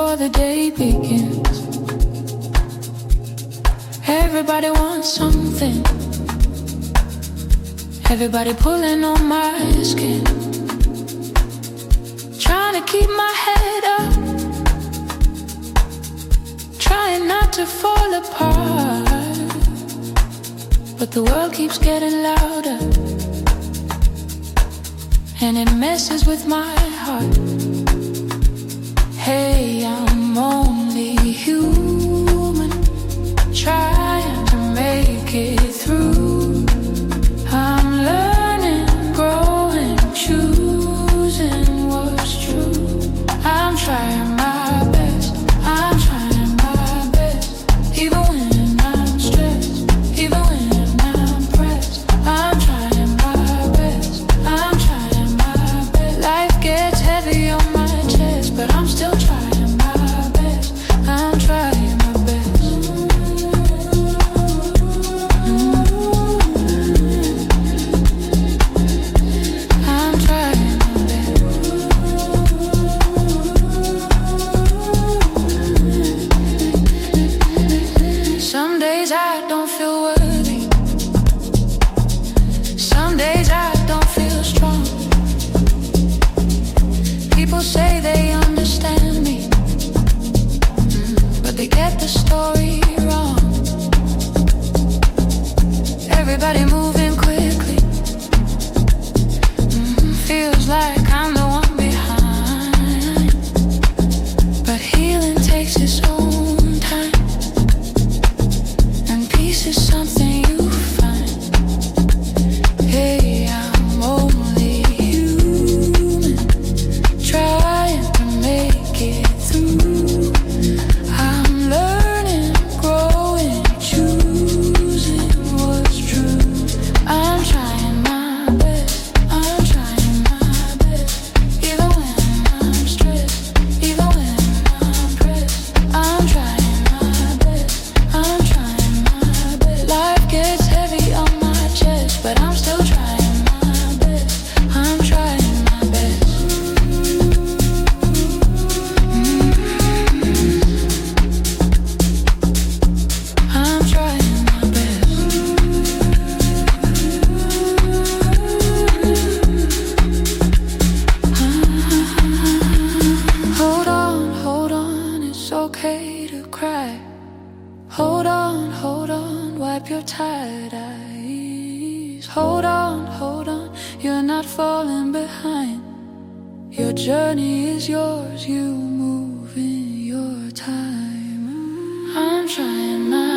before the day begins. Everybody wants something. Everybody pulling on my skin. Trying to keep my head up, trying not to fall apart. But the world keeps getting louder, and it messes with my heart. Hey, I'm only human, trying to make it through. I'm learning, growing, choosing what's true. I'm trying my best, I'm trying my best. Even when I'm stressed, even when I'm pressed, I'm trying my best, I'm trying my best. Life gets heavy on my chest, but I'm still trying my best, I'm trying my best. I'm trying my best. Some days I don't feel worthy, some days I don't feel strong. People say they understand me, but they get the story wrong. Everybody moving quickly, feels like I'm the one behind. But healing takes its own time, and peace is something you find. Hey, I'm only human, trying to make it through. I'm learning, growing, choosing what's true. I'm trying my best, I'm trying my best. Even when I'm stressed, even when I'm pressed, I'm trying my best, I'm trying my best. Life gets heavy on my chest, but I'm still trying my best, I'm trying my best. I'm trying my best. Hold on, it's okay to cry. Hold on, wipe your tired eyes. Hold on, you're not falling behind. Your journey is yours, you move in your time. I'm trying my